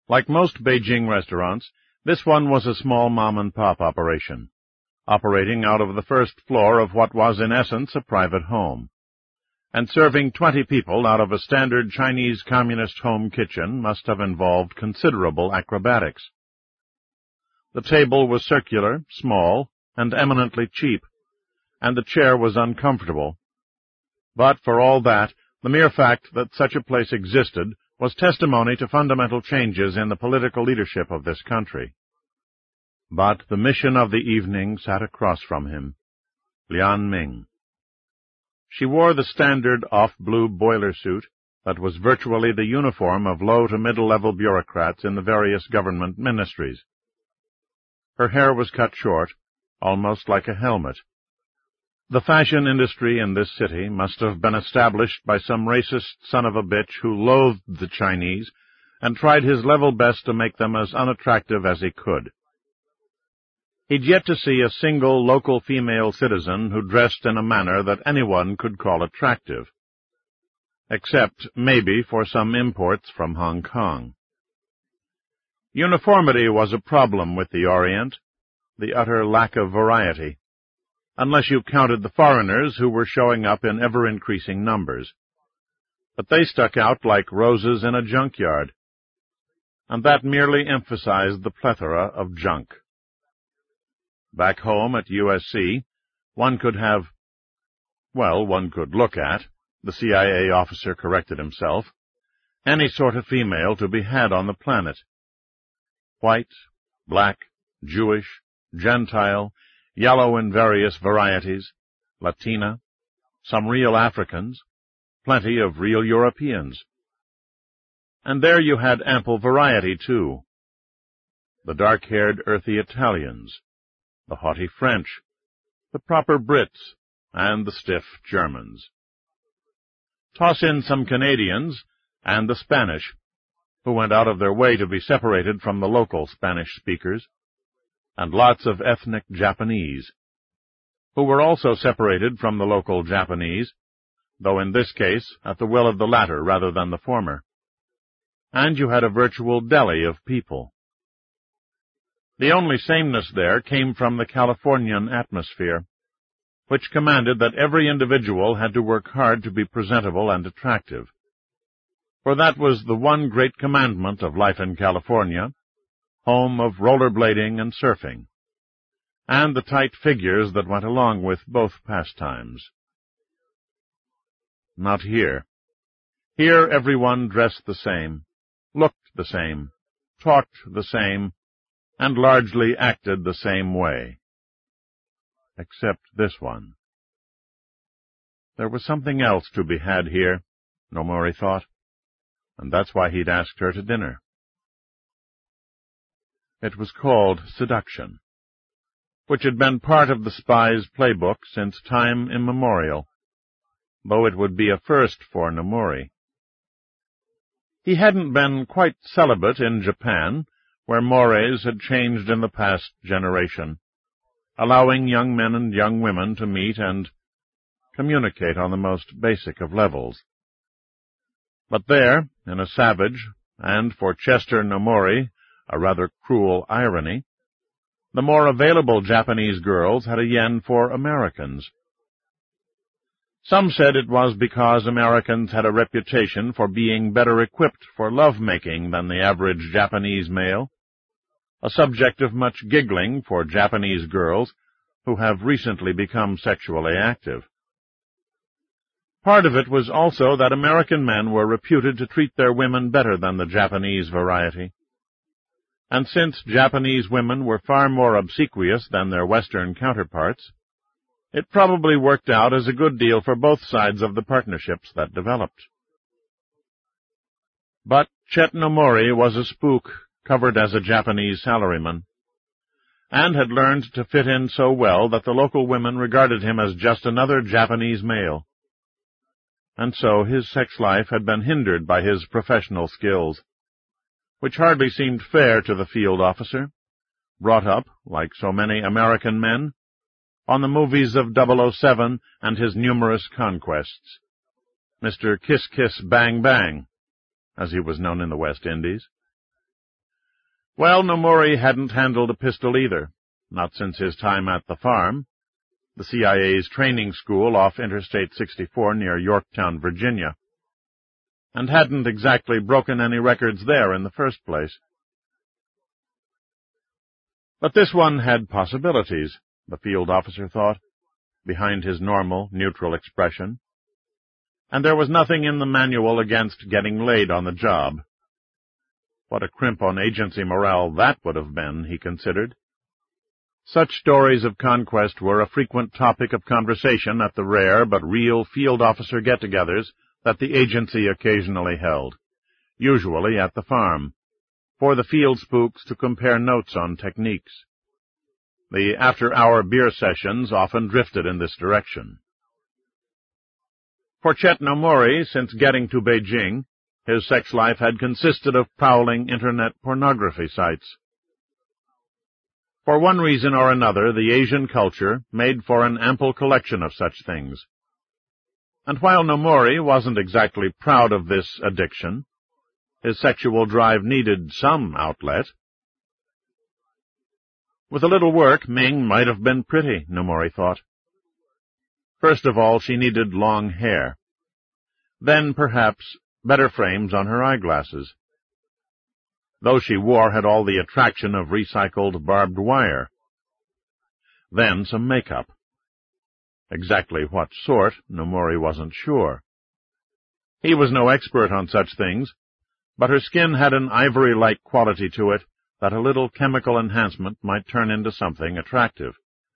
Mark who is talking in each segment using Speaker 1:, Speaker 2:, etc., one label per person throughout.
Speaker 1: Like most Beijing restaurants, this one was a small mom-and-pop operation, operating out of the first floor of what was in essence a private home. And serving 20 people out of a standard Chinese communist home kitchen must have involved considerable acrobatics. The table was circular, small, and eminently cheap, and the chair was uncomfortable. But for all that, the mere fact that such a place existed was testimony to fundamental changes in the political leadership of this country. But the mission of the evening sat across from him, Lian Ming. She wore the standard off-blue boiler suit that was virtually the uniform of low to middle-level bureaucrats in the various government ministries. Her hair was cut short, almost like a helmet. The fashion industry in this city must have been established by some racist son of a bitch who loathed the Chinese and tried his level best to make them as unattractive as he could. He'd yet to see a single local female citizen who dressed in a manner that anyone could call attractive, except maybe for some imports from Hong Kong. Uniformity was a problem with the Orient, the utter lack of variety, unless you counted the foreigners who were showing up in ever-increasing numbers. But they stuck out like roses in a junkyard, and that merely emphasized the plethora of junk. Back home at USC, one could look at, the CIA officer corrected himself, any sort of female to be had on the planet. White, black, Jewish, Gentile, yellow in various varieties, Latina, some real Africans, plenty of real Europeans. And there you had ample variety, too. The dark-haired, earthy Italians, the haughty French, the proper Brits, and the stiff Germans. Toss in some Canadians, and the Spanish, who went out of their way to be separated from the local Spanish speakers, and lots of ethnic Japanese, who were also separated from the local Japanese, though in this case at the will of the latter rather than the former. And you had a virtual deli of people. The only sameness there came from the Californian atmosphere, which commanded that every individual had to work hard to be presentable and attractive. For that was the one great commandment of life in California, home of rollerblading and surfing, and the tight figures that went along with both pastimes. Not here. Here everyone dressed the same, looked the same, talked the same, and largely acted the same way. Except this one. There was something else to be had here, Nomori thought, and that's why he'd asked her to dinner. It was called seduction, which had been part of the spy's playbook since time immemorial, though it would be a first for Nomori. He hadn't been quite celibate in Japan, where mores had changed in the past generation, allowing young men and young women to meet and communicate on the most basic of levels. But there, in a savage, and for Chester Nomori, a rather cruel irony, the more available Japanese girls had a yen for Americans. Some said it was because Americans had a reputation for being better equipped for love-making than the average Japanese male, a subject of much giggling for Japanese girls who have recently become sexually active. Part of it was also that American men were reputed to treat their women better than the Japanese variety. And since Japanese women were far more obsequious than their Western counterparts, it probably worked out as a good deal for both sides of the partnerships that developed. But Chet Nomori was a spook covered as a Japanese salaryman, and had learned to fit in so well that the local women regarded him as just another Japanese male. And so his sex life had been hindered by his professional skills, which hardly seemed fair to the field officer, brought up, like so many American men, on the movies of 007 and his numerous conquests, Mr. Kiss Kiss Bang Bang, as he was known in the West Indies. Well, Nomori hadn't handled a pistol either, not since his time at the farm, the CIA's training school off Interstate 64 near Yorktown, Virginia, and hadn't exactly broken any records there in the first place. But this one had possibilities, the field officer thought, behind his normal, neutral expression. And there was nothing in the manual against getting laid on the job. What a crimp on agency morale that would have been, he considered. Such stories of conquest were a frequent topic of conversation at the rare but real field officer get-togethers that the agency occasionally held, usually at the farm, for the field spooks to compare notes on techniques. The after-hour beer sessions often drifted in this direction. For Chet Nomori, since getting to Beijing, his sex life had consisted of prowling Internet pornography sites. For one reason or another, the Asian culture made for an ample collection of such things. And while Nomori wasn't exactly proud of this addiction, his sexual drive needed some outlet. With a little work, Ming might have been pretty, Nomori thought. First of all, she needed long hair. Then, perhaps, better frames on her eyeglasses. Those she wore had all the attraction of recycled barbed wire. Then some makeup. Exactly what sort, Nomori wasn't sure. He was no expert on such things, but her skin had an ivory-like quality to it that a little chemical enhancement might turn into something attractive.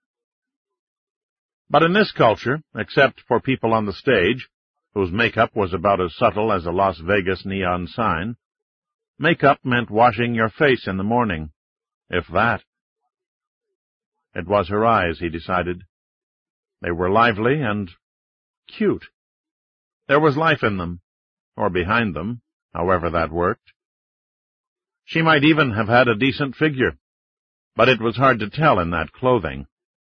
Speaker 1: But in this culture, except for people on the stage, whose makeup was about as subtle as a Las Vegas neon sign, makeup meant washing your face in the morning, if that. It was her eyes, he decided. They were lively and cute. There was life in them, or behind them, however that worked. She might even have had a decent figure, but it was hard to tell in that clothing.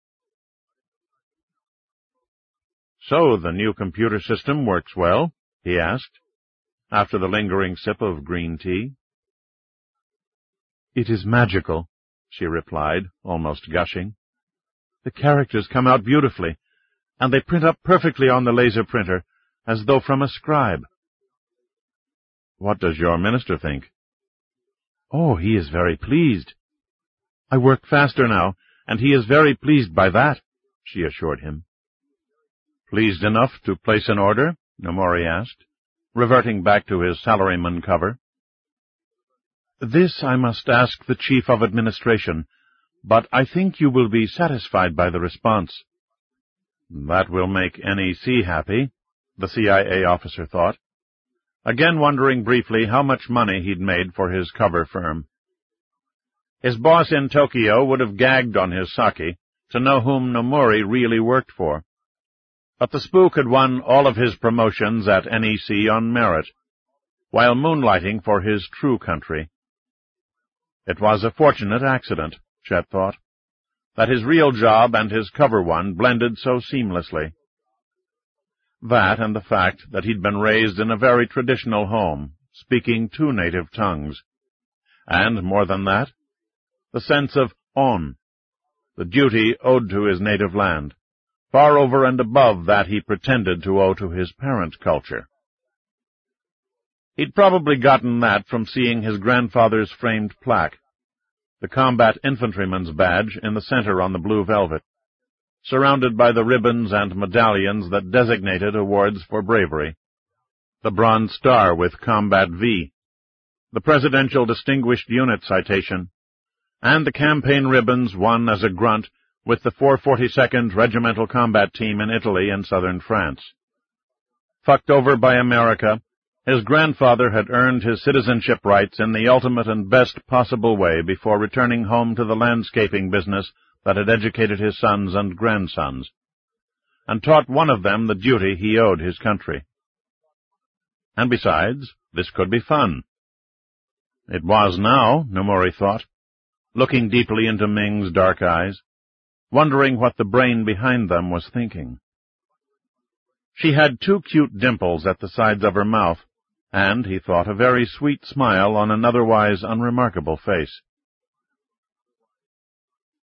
Speaker 1: So the new computer system works well? He asked, after the lingering sip of green tea. It is magical, she replied, almost gushing. The characters come out beautifully, and they print up perfectly on the laser printer, as though from a scribe. What does your minister think? Oh, he is very pleased. I work faster now, and he is very pleased by that, she assured him. Pleased enough to place an order? Nomori asked, reverting back to his salaryman cover. This I must ask the Chief of Administration, but I think you will be satisfied by the response. That will make NEC happy, the CIA officer thought, again wondering briefly how much money he'd made for his cover firm. His boss in Tokyo would have gagged on his sake to know whom Nomori really worked for. But the spook had won all of his promotions at NEC on merit, while moonlighting for his true country. It was a fortunate accident, Chet thought, that his real job and his cover one blended so seamlessly. That and the fact that he'd been raised in a very traditional home, speaking 2 native tongues. And, more than that, the sense of on, the duty owed to his native land, far over and above that he pretended to owe to his parent culture. He'd probably gotten that from seeing his grandfather's framed plaque, the combat infantryman's badge in the center on the blue velvet, surrounded by the ribbons and medallions that designated awards for bravery, the Bronze Star with Combat V, the Presidential Distinguished Unit Citation, and the campaign ribbons won as a grunt with the 442nd Regimental Combat Team in Italy and southern France. Fucked over by America, his grandfather had earned his citizenship rights in the ultimate and best possible way before returning home to the landscaping business that had educated his sons and grandsons, and taught one of them the duty he owed his country. And besides, this could be fun. It was now, Nomori thought, looking deeply into Ming's dark eyes, wondering what the brain behind them was thinking. She had 2 cute dimples at the sides of her mouth, and, he thought, a very sweet smile on an otherwise unremarkable face.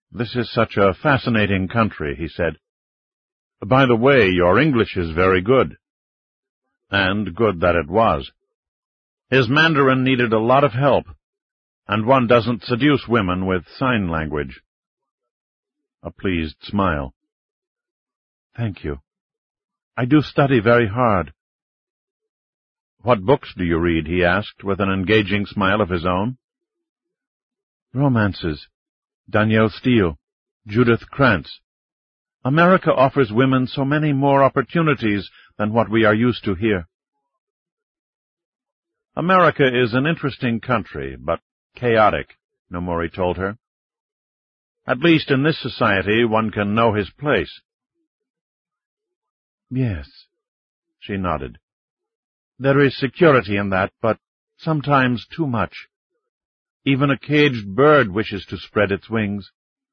Speaker 1: "This is such a fascinating country," he said. "By the way, your English is very good." And good that it was. His Mandarin needed a lot of help, and one doesn't seduce women with sign language. A pleased smile. "Thank you. I do study very hard." "What books do you read?" he asked, with an engaging smile of his own. "Romances. Danielle Steele, Judith Krantz. America offers women so many more opportunities than what we are used to here." "America is an interesting country, but chaotic," Nomori told her. "At least in this society one can know his place." "Yes," she nodded. "There is security in that, but sometimes too much. Even a caged bird wishes to spread its wings."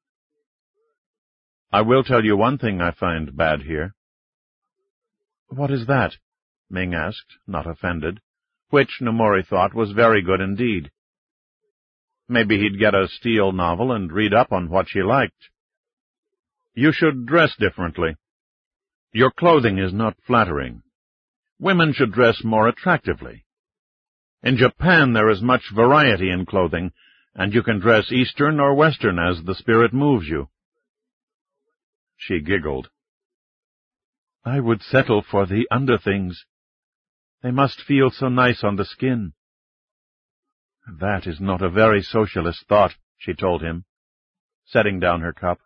Speaker 1: "I will tell you one thing I find bad here." "What is that?" Ming asked, not offended, which Nomori thought was very good indeed. Maybe he'd get a Steele novel and read up on what she liked. "You should dress differently. Your clothing is not flattering. Women should dress more attractively. In Japan there is much variety in clothing, and you can dress Eastern or Western as the spirit moves you." She giggled. "I would settle for the underthings. They must feel so nice on the skin." "That is not a very socialist thought," she told him, setting down her cup.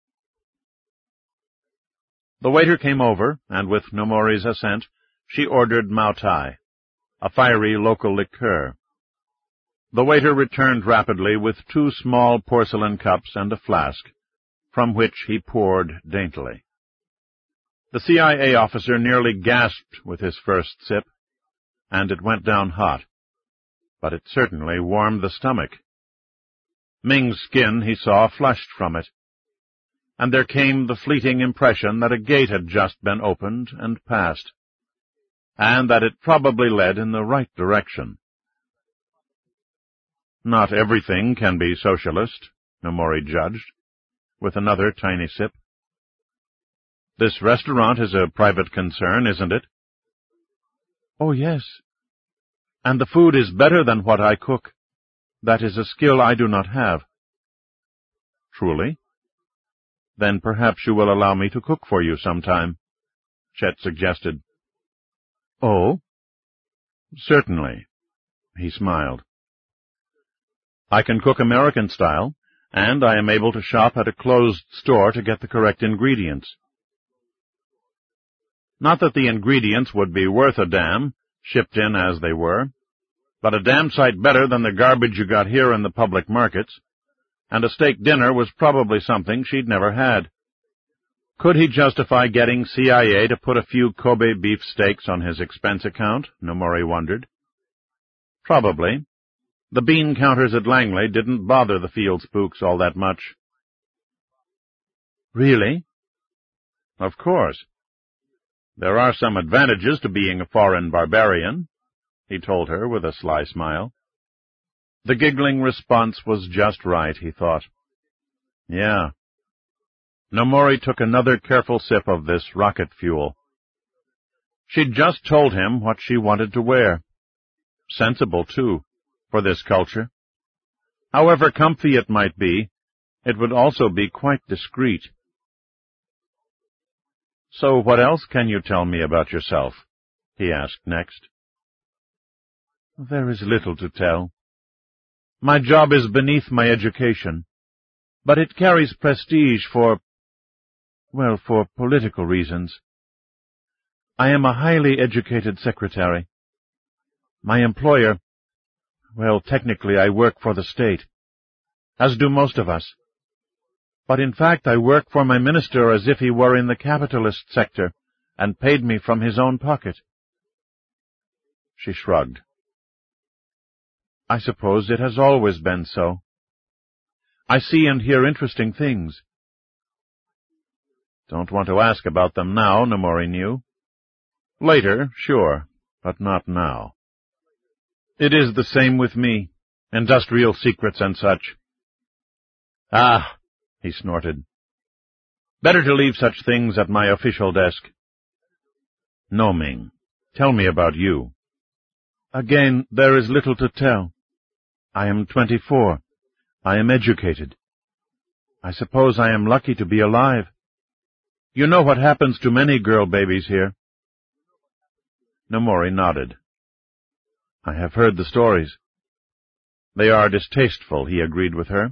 Speaker 1: The waiter came over, and with Nomori's assent, she ordered Mautai, a fiery local liqueur. The waiter returned rapidly with 2 small porcelain cups and a flask, from which he poured daintily. The CIA officer nearly gasped with his first sip, and it went down hot, but it certainly warmed the stomach. Ming's skin, he saw, flushed from it, and there came the fleeting impression that a gate had just been opened and passed, and that it probably led in the right direction. "Not everything can be socialist," Nomori judged, with another tiny sip. "This restaurant is a private concern, isn't it?" "Oh, yes. And the food is better than what I cook. That is a skill I do not have." "Truly? Then perhaps you will allow me to cook for you sometime," Chet suggested. "Oh?" "Certainly." He smiled. "I can cook American style, and I am able to shop at a closed store to get the correct ingredients." Not that the ingredients would be worth a damn, shipped in as they were, but a damn sight better than the garbage you got here in the public markets, and a steak dinner was probably something she'd never had. Could he justify getting CIA to put a few Kobe beef steaks on his expense account, Nomori wondered. Probably. The bean counters at Langley didn't bother the field spooks all that much. "Really?" "Of course. There are some advantages to being a foreign barbarian," he told her with a sly smile. The giggling response was just right, he thought. Yeah. Nomori took another careful sip of this rocket fuel. She'd just told him what she wanted to wear. Sensible, too, for this culture. However comfy it might be, it would also be quite discreet. "So what else can you tell me about yourself?" he asked next. "There is little to tell. My job is beneath my education, but it carries prestige for political reasons. I am a highly educated secretary. My employer, technically I work for the state, as do most of us. But in fact I work for my minister as if he were in the capitalist sector and paid me from his own pocket." She shrugged. "I suppose it has always been so. I see and hear interesting things." Don't want to ask about them now, Nomori knew. Later, sure, but not now. "It is the same with me, industrial secrets and such." "Ah," he snorted. "Better to leave such things at my official desk." "No, Ming. Tell me about you." "Again, there is little to tell. I am 24. I am educated. I suppose I am lucky to be alive. You know what happens to many girl babies here." Nomori nodded. "I have heard the stories." "They are distasteful," he agreed with her.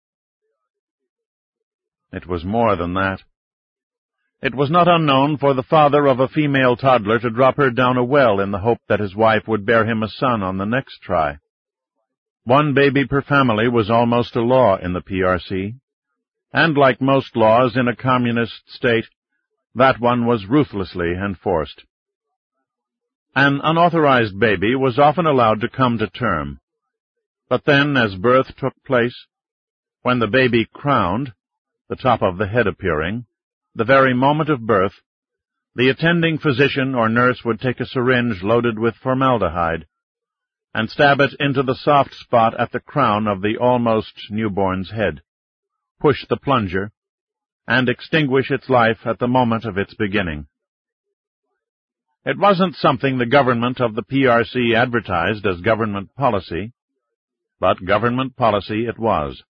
Speaker 1: It was more than that. It was not unknown for the father of a female toddler to drop her down a well in the hope that his wife would bear him a son on the next try. One baby per family was almost a law in the PRC, and like most laws in a communist state, that one was ruthlessly enforced. An unauthorized baby was often allowed to come to term, but then, as birth took place, when the baby crowned, the top of the head appearing, the very moment of birth, the attending physician or nurse would take a syringe loaded with formaldehyde and stab it into the soft spot at the crown of the almost newborn's head, push the plunger, and extinguish its life at the moment of its beginning. It wasn't something the government of the PRC advertised as government policy, but government policy it was.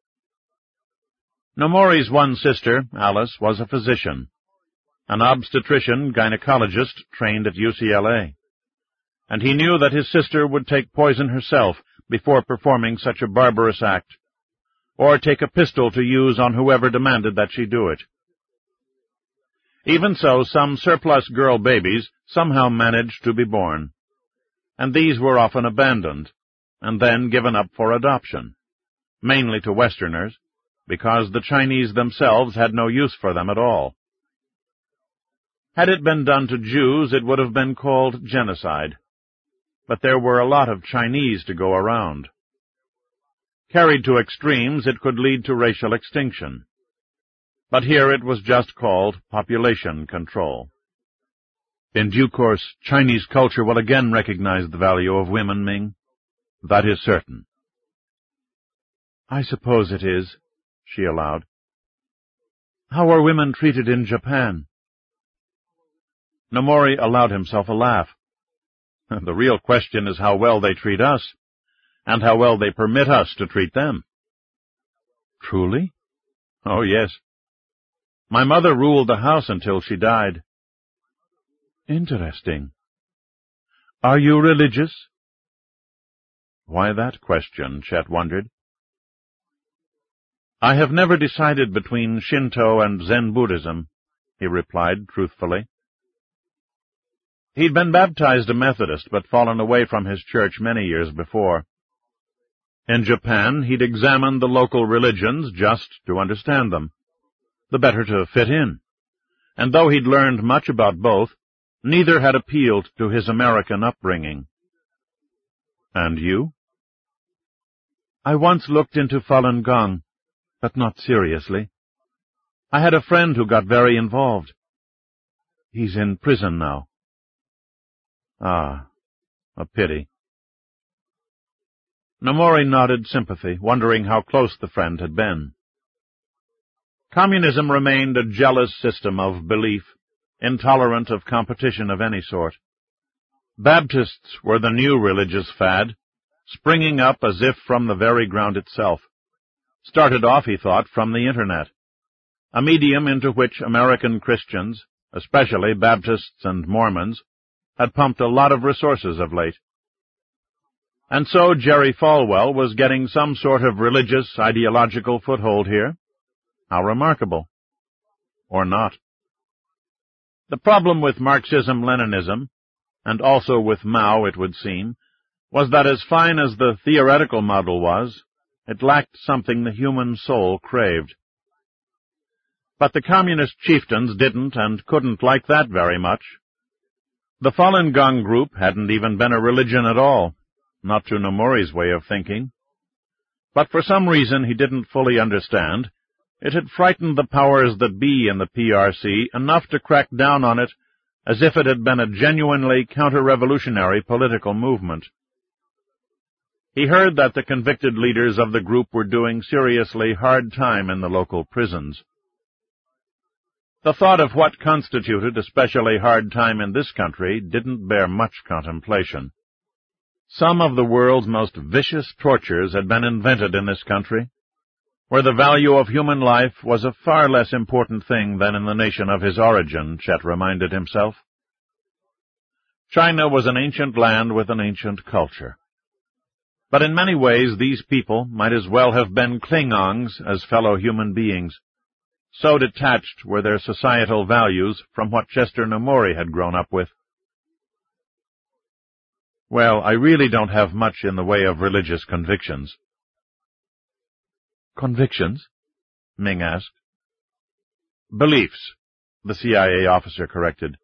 Speaker 1: Nomori's one sister, Alice, was a physician, an obstetrician-gynecologist trained at UCLA, and he knew that his sister would take poison herself before performing such a barbarous act, or take a pistol to use on whoever demanded that she do it. Even so, some surplus girl babies somehow managed to be born, and these were often abandoned, and then given up for adoption, mainly to Westerners, because the Chinese themselves had no use for them at all. Had it been done to Jews, it would have been called genocide, but there were a lot of Chinese to go around. Carried to extremes, it could lead to racial extinction, but here it was just called population control. In due course, Chinese culture will again recognize the value of women, Ming. That is certain. "I suppose it is," she allowed. "How are women treated in Japan?" Nomori allowed himself a laugh. "The real question is how well they treat us, and how well they permit us to treat them." "Truly?" "Oh, yes. My mother ruled the house until she died." "Interesting. Are you religious?" Why that question, Chet wondered. "I have never decided between Shinto and Zen Buddhism," he replied truthfully. He'd been baptized a Methodist, but fallen away from his church many years before. In Japan, he'd examined the local religions just to understand them, the better to fit in, and though he'd learned much about both, neither had appealed to his American upbringing. "And you?" "I once looked into Falun Gong, but not seriously. I had a friend who got very involved. He's in prison now." "Ah, a pity." Nomori nodded sympathy, wondering how close the friend had been. Communism remained a jealous system of belief, intolerant of competition of any sort. Baptists were the new religious fad, springing up as if from the very ground itself. Started off, he thought, from the Internet, a medium into which American Christians, especially Baptists and Mormons, had pumped a lot of resources of late. And so Jerry Falwell was getting some sort of religious, ideological foothold here. How remarkable. Or not. The problem with Marxism-Leninism, and also with Mao, it would seem, was that as fine as the theoretical model was, it lacked something the human soul craved. But the communist chieftains didn't and couldn't like that very much. The Falun Gong group hadn't even been a religion at all, not to Nomori's way of thinking. But for some reason he didn't fully understand, it had frightened the powers that be in the PRC enough to crack down on it as if it had been a genuinely counter-revolutionary political movement. He heard that the convicted leaders of the group were doing seriously hard time in the local prisons. The thought of what constituted especially hard time in this country didn't bear much contemplation. Some of the world's most vicious tortures had been invented in this country, where the value of human life was a far less important thing than in the nation of his origin, Chet reminded himself. China was an ancient land with an ancient culture. But in many ways these people might as well have been Klingons as fellow human beings. So detached were their societal values from what Chester Nomori had grown up with. Well, I really don't have much in the way of religious convictions. Convictions? Ming asked. Beliefs, the CIA officer corrected.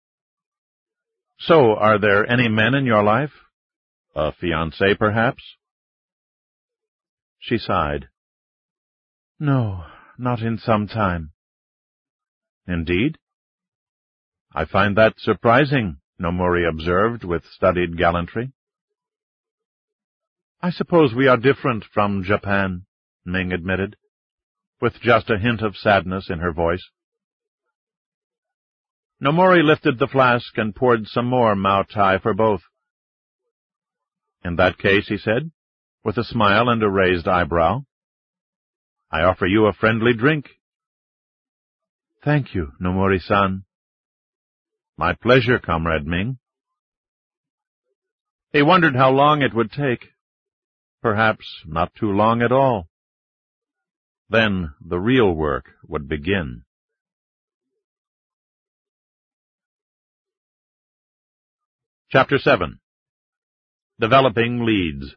Speaker 1: So, are there any men in your life? A fiancé, perhaps? She sighed. No, not in some time. Indeed? I find that surprising, Nomori observed with studied gallantry. I suppose we are different from Japan, Ming admitted, with just a hint of sadness in her voice. Nomori lifted the flask and poured some more Mao Tai for both. In that case, he said, with a smile and a raised eyebrow, I offer you a friendly drink. Thank you, Nomori-san. My pleasure, Comrade Ming. He wondered how long it would take. Perhaps not too long at all. Then the real work would begin. Chapter 7. Developing Leads.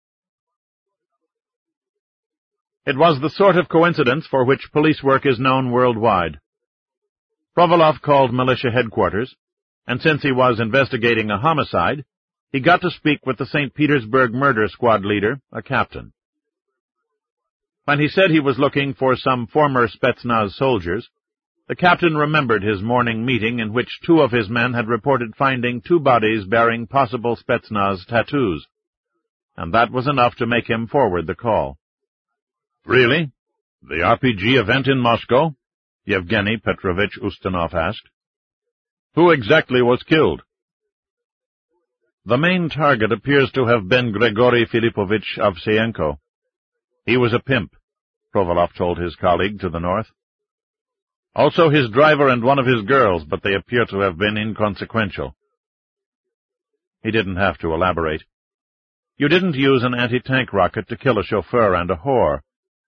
Speaker 1: It was the sort of coincidence for which police work is known worldwide. Provolov called militia headquarters, and since he was investigating a homicide, he got to speak with the St. Petersburg murder squad leader, a captain. When he said he was looking for some former Spetsnaz soldiers, the captain remembered his morning meeting in which 2 of his men had reported finding 2 bodies bearing possible Spetsnaz tattoos, and that was enough to make him forward the call. Really? The RPG event in Moscow? Yevgeny Petrovich Ustinov asked. Who exactly was killed? The main target appears to have been Grigory Filipovich Avseyenko. He was a pimp, Provolov told his colleague to the north. Also his driver and one of his girls, but they appear to have been inconsequential. He didn't have to elaborate. You didn't use an anti-tank rocket to kill a chauffeur and a whore.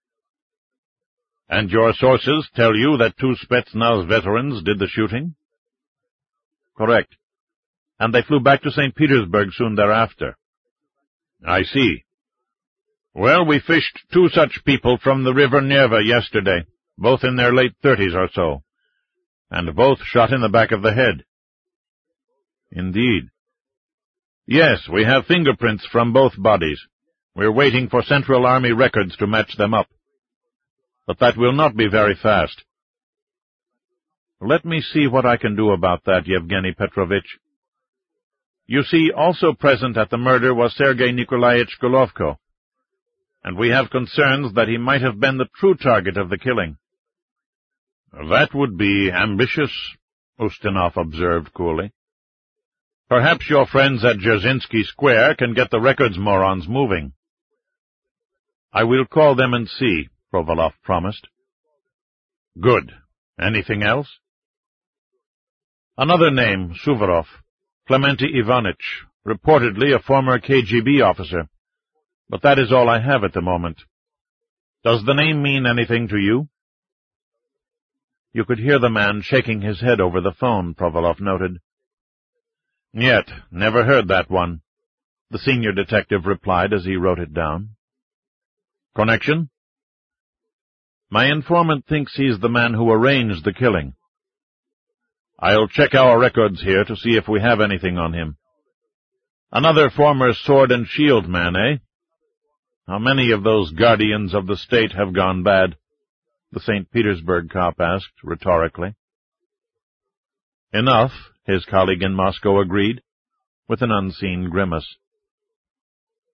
Speaker 1: And your sources tell you that 2 Spetsnaz veterans did the shooting? Correct. And they flew back to St. Petersburg soon thereafter. I see. Well, we fished 2 such people from the river Neva yesterday, both in their late 30s or so, and both shot in the back of the head. Indeed. Yes, we have fingerprints from both bodies. We're waiting for Central Army records to match them up. But that will not be very fast. Let me see what I can do about that, Yevgeny Petrovich. You see, also present at the murder was Sergei Nikolaevich Golovko, and we have concerns that he might have been the true target of the killing. That would be ambitious, Ustinov observed coolly. Perhaps your friends at Dzerzhinsky Square can get the records morons moving. I will call them and see, Provolov promised. Good. Anything else? Another name, Suvorov, Clemente Ivanich, reportedly a former KGB officer. But that is all I have at the moment. Does the name mean anything to you? You could hear the man shaking his head over the phone, Provolov noted. Yet, never heard that one, the senior detective replied as he wrote it down. Connection? My informant thinks he's the man who arranged the killing. I'll check our records here to see if we have anything on him. Another former sword and shield man, eh? How many of those guardians of the state have gone bad? The St. Petersburg cop asked rhetorically. Enough, his colleague in Moscow agreed, with an unseen grimace.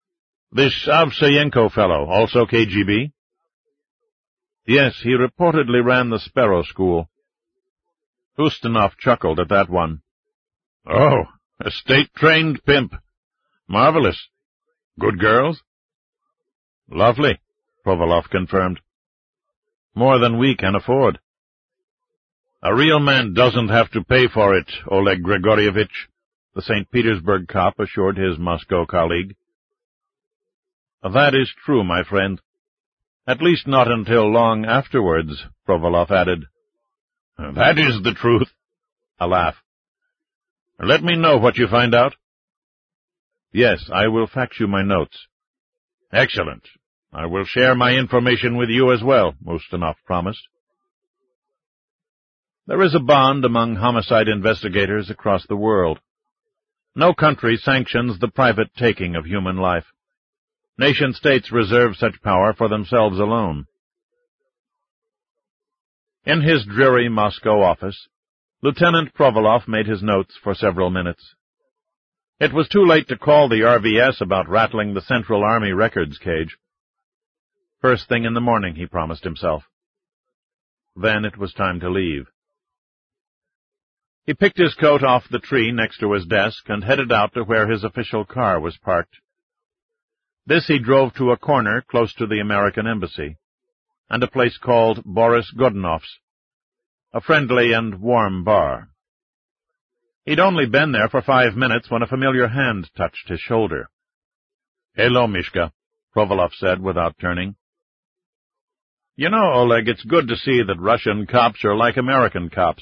Speaker 1: This Avsayenko fellow, also KGB? Yes, he reportedly ran the Sparrow School. Ustinov chuckled at that one. Oh, a state-trained pimp. Marvelous. Good girls? Lovely, Provolov confirmed. More than we can afford. A real man doesn't have to pay for it, Oleg Grigorievich, the St. Petersburg cop assured his Moscow colleague. That is true, my friend. At least not until long afterwards, Provolov added. That is the truth. A laugh. Let me know what you find out. Yes, I will fax you my notes. Excellent. I will share my information with you as well, Ustinov promised. There is a bond among homicide investigators across the world. No country sanctions the private taking of human life. Nation-states reserve such power for themselves alone. In his dreary Moscow office, Lieutenant Provolov made his notes for several minutes. It was too late to call the RVS about rattling the Central Army records cage. First thing in the morning, he promised himself. Then it was time to leave. He picked his coat off the tree next to his desk and headed out to where his official car was parked. This he drove to a corner close to the American Embassy, and a place called Boris Godunov's, a friendly and warm bar. He'd only been there for 5 minutes when a familiar hand touched his shoulder. "Hello, Mishka," Provolov said without turning. "You know, Oleg, it's good to see that Russian cops are like American cops."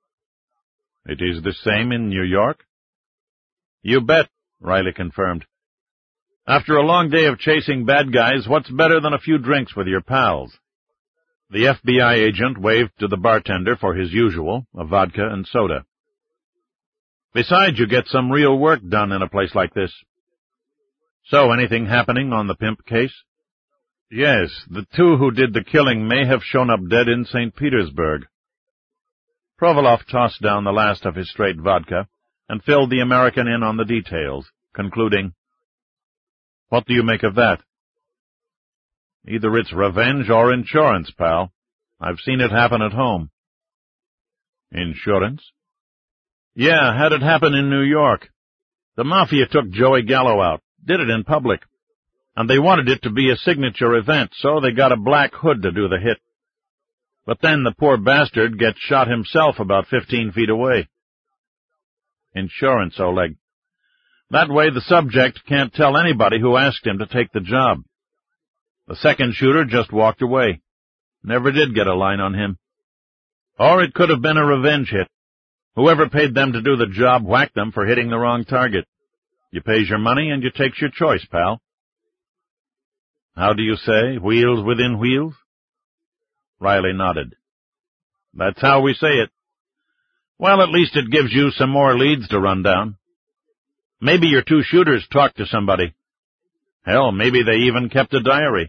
Speaker 1: "It is the same in New York?" "You bet," Riley confirmed. "After a long day of chasing bad guys, what's better than a few drinks with your pals?" The FBI agent waved to the bartender for his usual, a vodka and soda. "Besides, you get some real work done in a place like this." "So, anything happening on the pimp case?" "Yes, the two who did the killing may have shown up dead in St. Petersburg." Provolov tossed down the last of his straight vodka and filled the American in on the details, concluding, "What do you make of that?" "Either it's revenge or insurance, pal. I've seen it happen at home." "Insurance?" "Yeah, had it happen in New York. The Mafia took Joey Gallo out, did it in public, and they wanted it to be a signature event, so they got a Black Hood to do the hit. But then the poor bastard gets shot himself about 15 feet away." "Insurance, Oleg. That way the subject can't tell anybody who asked him to take the job. The second shooter just walked away. Never did get a line on him. Or it could have been a revenge hit. Whoever paid them to do the job whacked them for hitting the wrong target. You pays your money and you takes your choice, pal." "How do you say, wheels within wheels?" Riley nodded. "That's how we say it. Well, at least it gives you some more leads to run down. Maybe your two shooters talked to somebody. Hell, maybe they even kept a diary."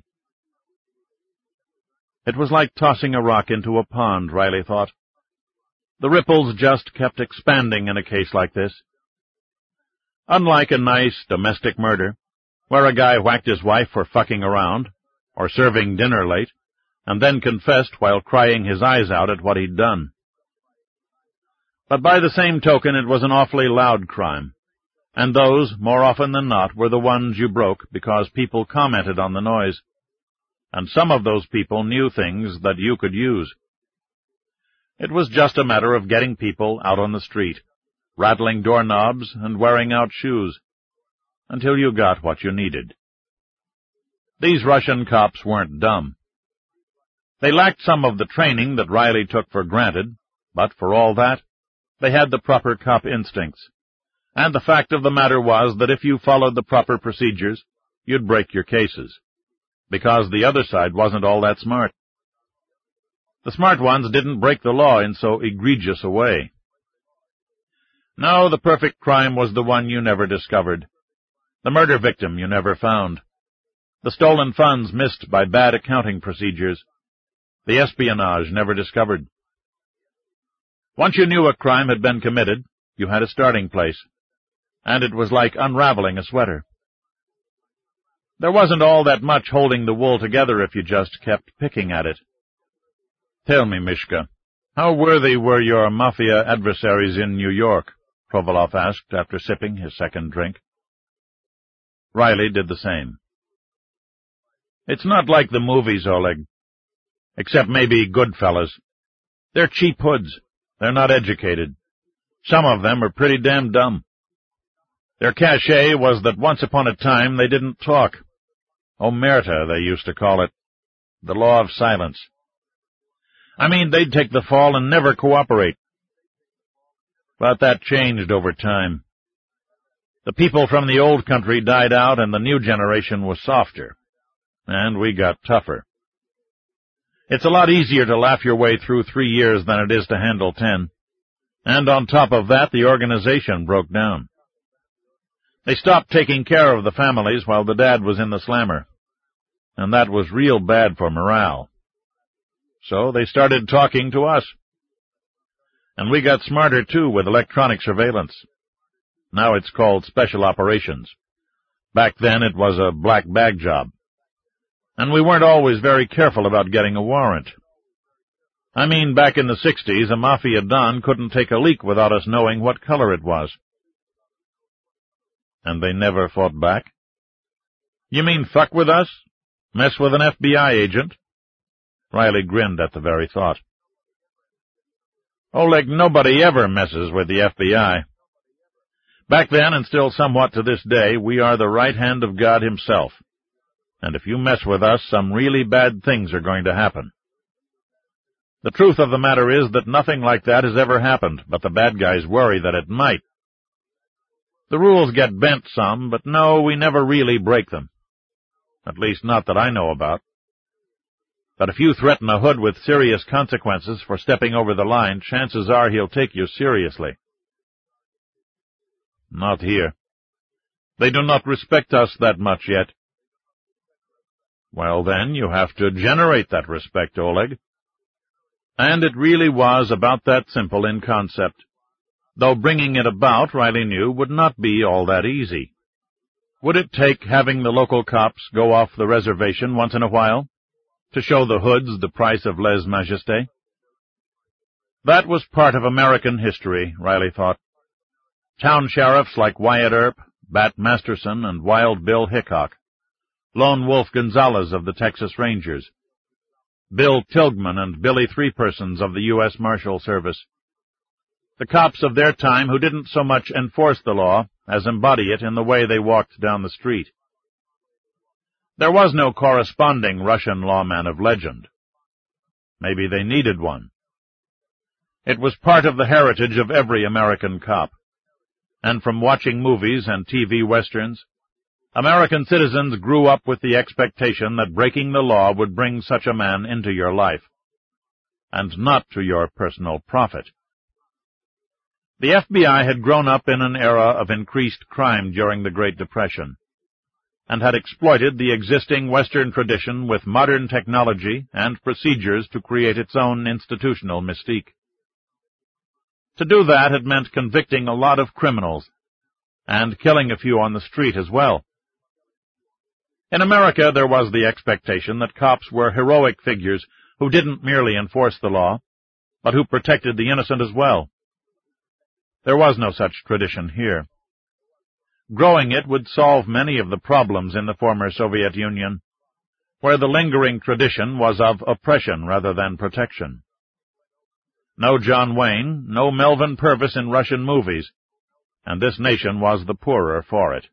Speaker 1: It was like tossing a rock into a pond, Riley thought. The ripples just kept expanding in a case like this. Unlike a nice domestic murder, where a guy whacked his wife for fucking around, or serving dinner late, and then confessed while crying his eyes out at what he'd done. But by the same token, it was an awfully loud crime, and those, more often than not, were the ones you broke because people commented on the noise, and some of those people knew things that you could use. It was just a matter of getting people out on the street, rattling doorknobs and wearing out shoes, until you got what you needed. These Russian cops weren't dumb. They lacked some of the training that Riley took for granted, but for all that, they had the proper cop instincts. And the fact of the matter was that if you followed the proper procedures, you'd break your cases, because the other side wasn't all that smart. The smart ones didn't break the law in so egregious a way. No, the perfect crime was the one you never discovered, the murder victim you never found, the stolen funds missed by bad accounting procedures, the espionage never discovered. Once you knew a crime had been committed, you had a starting place, and it was like unraveling a sweater. There wasn't all that much holding the wool together if you just kept picking at it. Tell me, Mishka, how worthy were your mafia adversaries in New York? Provolov asked after sipping his second drink. Riley did the same. It's not like the movies, Oleg. Except maybe Goodfellas. They're cheap hoods. They're not educated. Some of them are pretty damn dumb. Their cachet was that once upon a time they didn't talk. Omerta, they used to call it. The law of silence. I mean, they'd take the fall and never cooperate. But that changed over time. The people from the old country died out and the new generation was softer. And we got tougher. It's a lot easier to laugh your way through 3 years than it is to handle 10. And on top of that, the organization broke down. They stopped taking care of the families while the dad was in the slammer. And that was real bad for morale. So they started talking to us. And we got smarter, too, with electronic surveillance. Now it's called Special Operations. Back then it was a black bag job. And we weren't always very careful about getting a warrant. I mean, back in the 60s, a mafia don couldn't take a leak without us knowing what color it was. And they never fought back? You mean fuck with us? Mess with an FBI agent? Riley grinned at the very thought. Oleg, nobody ever messes with the FBI. Back then, and still somewhat to this day, we are the right hand of God himself. And if you mess with us, some really bad things are going to happen. The truth of the matter is that nothing like that has ever happened, but the bad guys worry that it might. The rules get bent some, but no, we never really break them. At least not that I know about. But if you threaten a hood with serious consequences for stepping over the line, chances are he'll take you seriously. Not here. They do not respect us that much yet. Well, then, you have to generate that respect, Oleg. And it really was about that simple in concept, though bringing it about, Riley knew, would not be all that easy. Would it take having the local cops go off the reservation once in a while, to show the hoods the price of lèse-majesté? That was part of American history, Riley thought. Town sheriffs like Wyatt Earp, Bat Masterson, and Wild Bill Hickok, Lone Wolf Gonzalez of the Texas Rangers, Bill Tilghman and Billy Three Persons of the U.S. Marshal Service. The cops of their time who didn't so much enforce the law as embody it in the way they walked down the street. There was no corresponding Russian lawman of legend. Maybe they needed one. It was part of the heritage of every American cop. And from watching movies and TV westerns, American citizens grew up with the expectation that breaking the law would bring such a man into your life, and not to your personal profit. The FBI had grown up in an era of increased crime during the Great Depression, and had exploited the existing Western tradition with modern technology and procedures to create its own institutional mystique. To do that had meant convicting a lot of criminals, and killing a few on the street as well. In America, there was the expectation that cops were heroic figures who didn't merely enforce the law, but who protected the innocent as well. There was no such tradition here. Growing it would solve many of the problems in the former Soviet Union, where the lingering tradition was of oppression rather than protection. No John Wayne, no Melvin Purvis in Russian movies, and this nation was the poorer for it.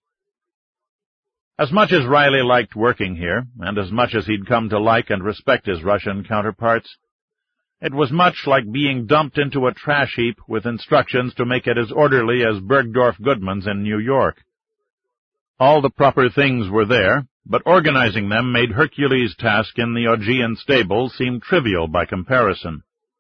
Speaker 1: As much as Riley liked working here, and as much as he'd come to like and respect his Russian counterparts, it was much like being dumped into a trash heap with instructions to make it as orderly as Bergdorf Goodman's in New York. All the proper things were there, but organizing them made Hercules' task in the Augean stables seem trivial by comparison.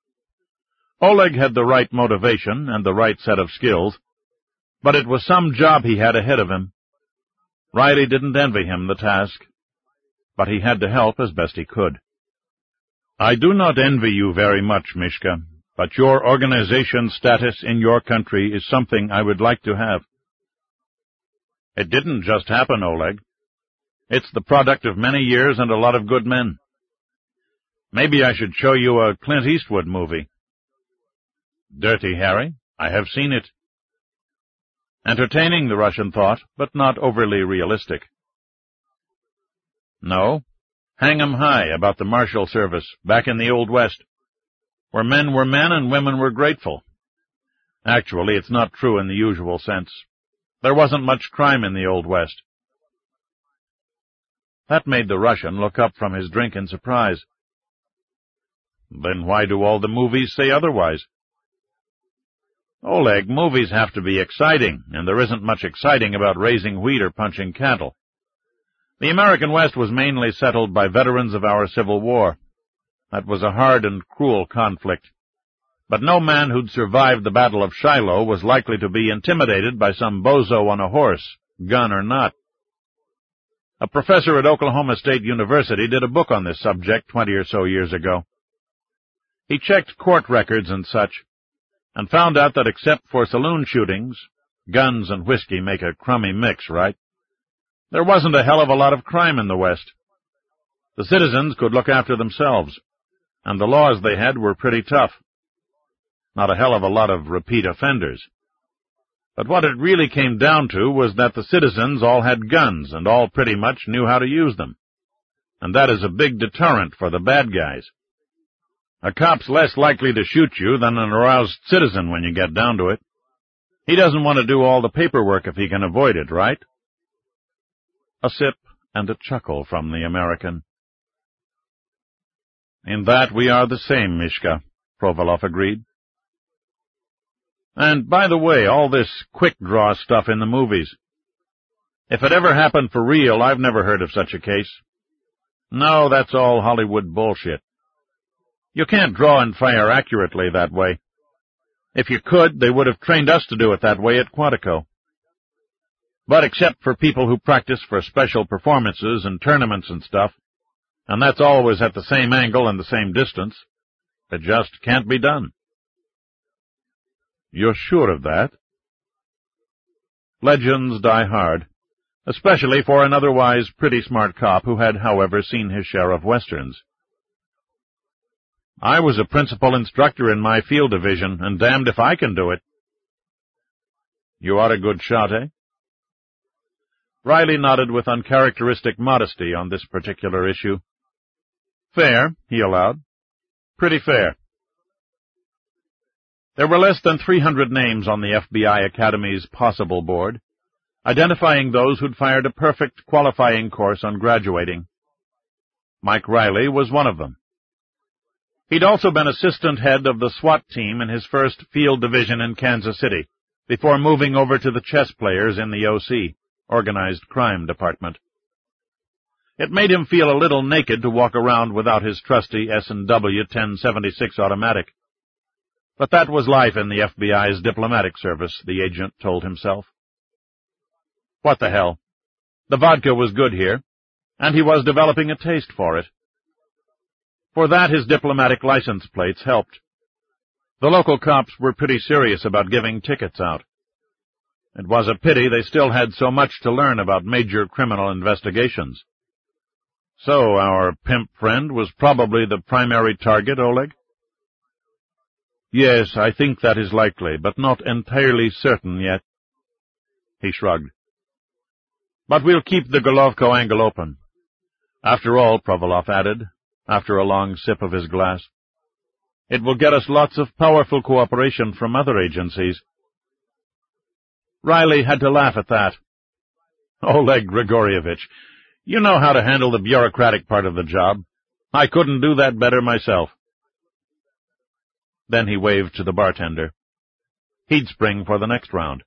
Speaker 1: Oleg had the right motivation and the right set of skills, but it was some job he had ahead of him. Riley didn't envy him the task, but he had to help as best he could. I do not envy you very much, Mishka, but your organization status in your country is something I would like to have. It didn't just happen, Oleg. It's the product of many years and a lot of good men. Maybe I should show you a Clint Eastwood movie. Dirty Harry? I have seen it. Entertaining, the Russian thought, but not overly realistic. No. Hang 'em high about the Marshal Service back in the Old West, where men were men and women were grateful. Actually, it's not true in the usual sense. There wasn't much crime in the Old West. That made the Russian look up from his drink in surprise. Then why do all the movies say otherwise? Oleg, movies have to be exciting, and there isn't much exciting about raising wheat or punching cattle. The American West was mainly settled by veterans of our Civil War. That was a hard and cruel conflict. But no man who'd survived the Battle of Shiloh was likely to be intimidated by some bozo on a horse, gun or not. A professor at Oklahoma State University did a book on this subject 20 or so years ago. He checked court records and such, and found out that except for saloon shootings, guns and whiskey make a crummy mix, right? There wasn't a hell of a lot of crime in the West. The citizens could look after themselves, and the laws they had were pretty tough. Not a hell of a lot of repeat offenders. But what it really came down to was that the citizens all had guns and all pretty much knew how to use them. And that is a big deterrent for the bad guys. A cop's less likely to shoot you than an aroused citizen when you get down to it. He doesn't want to do all the paperwork if he can avoid it, right? A sip and a chuckle from the American. In that we are the same, Mishka, Provolov agreed. And, by the way, all this quick-draw stuff in the movies. If it ever happened for real, I've never heard of such a case. No, that's all Hollywood bullshit. You can't draw and fire accurately that way. If you could, they would have trained us to do it that way at Quantico. But except for people who practice for special performances and tournaments and stuff, and that's always at the same angle and the same distance, it just can't be done. You're sure of that? Legends die hard, especially for an otherwise pretty smart cop who had, however, seen his share of westerns. I was a principal instructor in my field division, and damned if I can do it. You are a good shot, eh? Riley nodded with uncharacteristic modesty on this particular issue. Fair, he allowed. Pretty fair. There were less than 300 names on the FBI Academy's possible board, identifying those who'd fired a perfect qualifying course on graduating. Mike Riley was one of them. He'd also been assistant head of the SWAT team in his first field division in Kansas City, before moving over to the chess players in the OC, Organized Crime Department. It made him feel a little naked to walk around without his trusty S&W 1076 automatic. But that was life in the FBI's diplomatic service, the agent told himself. What the hell? The vodka was good here, and he was developing a taste for it. For that, his diplomatic license plates helped. The local cops were pretty serious about giving tickets out. It was a pity they still had so much to learn about major criminal investigations. So our pimp friend was probably the primary target, Oleg? Yes, I think that is likely, but not entirely certain yet. He shrugged. But we'll keep the Golovko angle open. After all, Provolov added, after a long sip of his glass, it will get us lots of powerful cooperation from other agencies. Riley had to laugh at that. Oleg Grigorievich, you know how to handle the bureaucratic part of the job. I couldn't do that better myself. Then he waved to the bartender. He'd spring for the next round.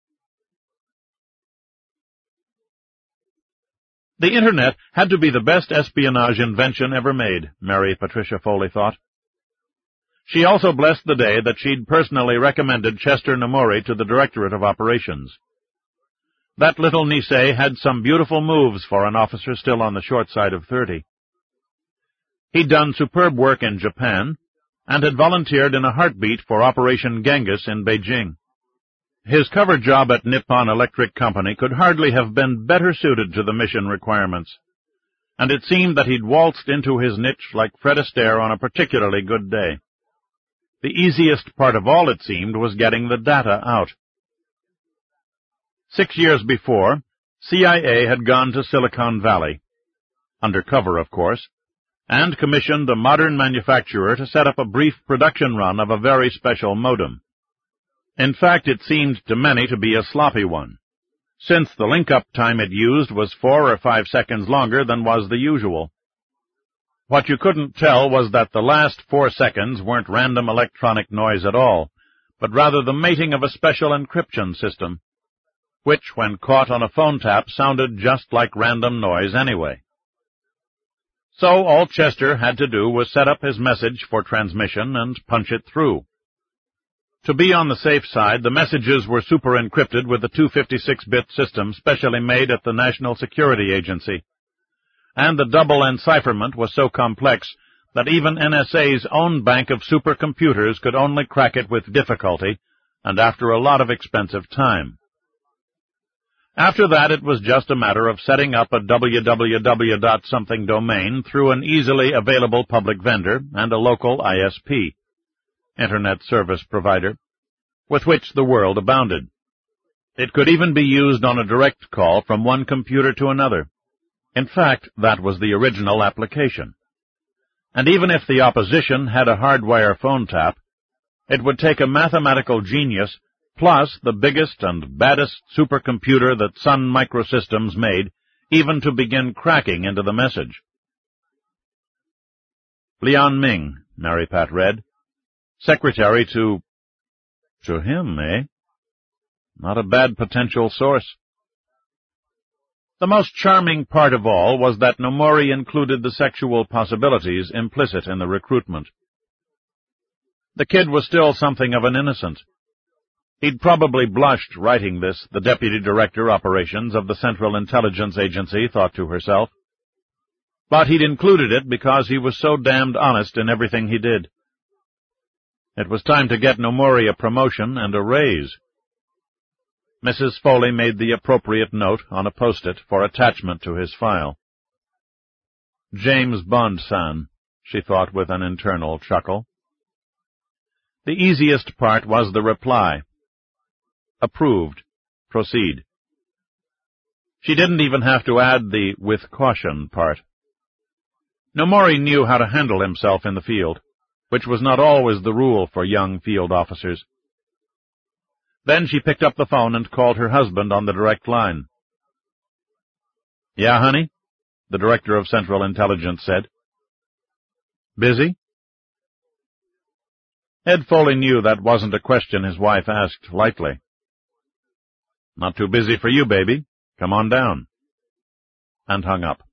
Speaker 1: The Internet had to be the best espionage invention ever made, Mary Patricia Foley thought. She also blessed the day that she'd personally recommended Chester Nomori to the Directorate of Operations. That little Nisei had some beautiful moves for an officer still on the short side of 30. He'd done superb work in Japan, and had volunteered in a heartbeat for Operation Genghis in Beijing. His cover job at Nippon Electric Company could hardly have been better suited to the mission requirements, and it seemed that he'd waltzed into his niche like Fred Astaire on a particularly good day. The easiest part of all, it seemed, was getting the data out. 6 years before, CIA had gone to Silicon Valley, undercover, of course, and commissioned a modern manufacturer to set up a brief production run of a very special modem. In fact, it seemed to many to be a sloppy one, since the link-up time it used was 4 or 5 seconds longer than was the usual. What you couldn't tell was that the last 4 seconds weren't random electronic noise at all, but rather the mating of a special encryption system, which, when caught on a phone tap, sounded just like random noise anyway. So all Chester had to do was set up his message for transmission and punch it through. To be on the safe side, the messages were super-encrypted with a 256-bit system specially made at the National Security Agency, and the double encipherment was so complex that even NSA's own bank of supercomputers could only crack it with difficulty and after a lot of expensive time. After that, it was just a matter of setting up a www.something domain through an easily available public vendor and a local ISP, Internet Service Provider, with which the world abounded. It could even be used on a direct call from one computer to another. In fact, that was the original application. And even if the opposition had a hardwire phone tap, it would take a mathematical genius plus the biggest and baddest supercomputer that Sun Microsystems made even to begin cracking into the message. Leon Ming, Mary Pat read. Secretary to him, eh? Not a bad potential source. The most charming part of all was that Nomori included the sexual possibilities implicit in the recruitment. The kid was still something of an innocent. He'd probably blushed writing this, the Deputy Director Operations of the Central Intelligence Agency thought to herself. But he'd included it because he was so damned honest in everything he did. It was time to get Nomori a promotion and a raise. Mrs. Foley made the appropriate note on a post-it for attachment to his file. James Bond-san, she thought with an internal chuckle. The easiest part was the reply. Approved. Proceed. She didn't even have to add the with caution part. Nomori knew how to handle himself in the field, which was not always the rule for young field officers. Then she picked up the phone and called her husband on the direct line. Yeah, honey? The Director of Central Intelligence said. Busy? Ed Foley knew that wasn't a question his wife asked lightly. Not too busy for you, baby. Come on down. And hung up.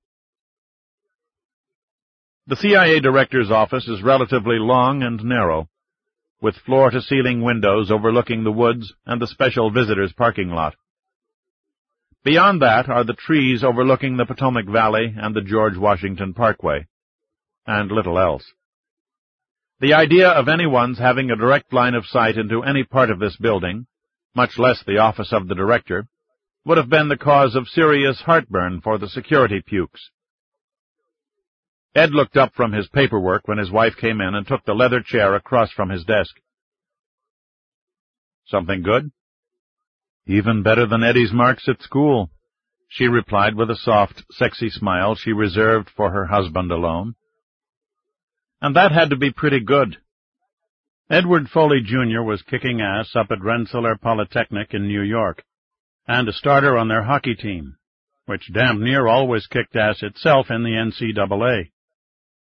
Speaker 1: The CIA Director's office is relatively long and narrow, with floor-to-ceiling windows overlooking the woods and the special visitors' parking lot. Beyond that are the trees overlooking the Potomac Valley and the George Washington Parkway, and little else. The idea of anyone's having a direct line of sight into any part of this building, much less the office of the director, would have been the cause of serious heartburn for the security pukes. Ed looked up from his paperwork when his wife came in and took the leather chair across from his desk. Something good? Even better than Eddie's marks at school, she replied with a soft, sexy smile she reserved for her husband alone. And that had to be pretty good. Edward Foley, Jr. was kicking ass up at Rensselaer Polytechnic in New York, and a starter on their hockey team, which damned near always kicked ass itself in the NCAA.